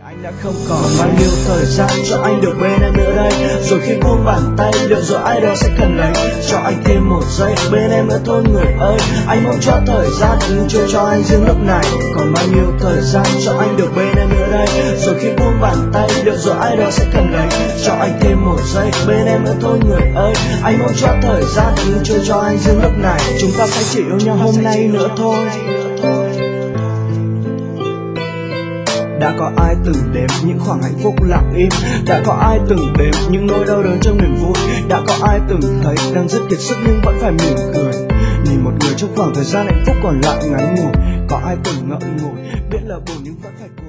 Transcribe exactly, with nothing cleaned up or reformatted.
Anh đã không còn bao nhiêu thời gian cho anh được bên em nữa đây. Rồi khi buông bàn tay, liệu rồi ai đó sẽ cần lấy cho anh thêm một giây bên em nữa thôi người ơi. Anh mong cho thời gian cứ trôi cho anh riêng lúc này. Còn bao nhiêu thời gian cho anh được bên em nữa đây. Rồi khi buông bàn tay, liệu rồi ai đó sẽ cần lấy cho anh thêm một giây bên em nữa thôi người ơi. Anh mong cho thời gian cứ trôi cho anh riêng lúc này. Chúng ta sẽ chỉ yêu nhau hôm nay nữa thôi. Đã có ai từng đếm những khoảng hạnh phúc lặng im? Đã có ai từng đếm những nỗi đau đớn trong niềm vui? Đã có ai từng thấy đang rất kiệt sức nhưng vẫn phải mỉm cười nhìn một người trong khoảng thời gian hạnh phúc còn lại ngắn ngủi? Có ai từng ngậm ngùi biết là buồn nhưng vẫn phải cười?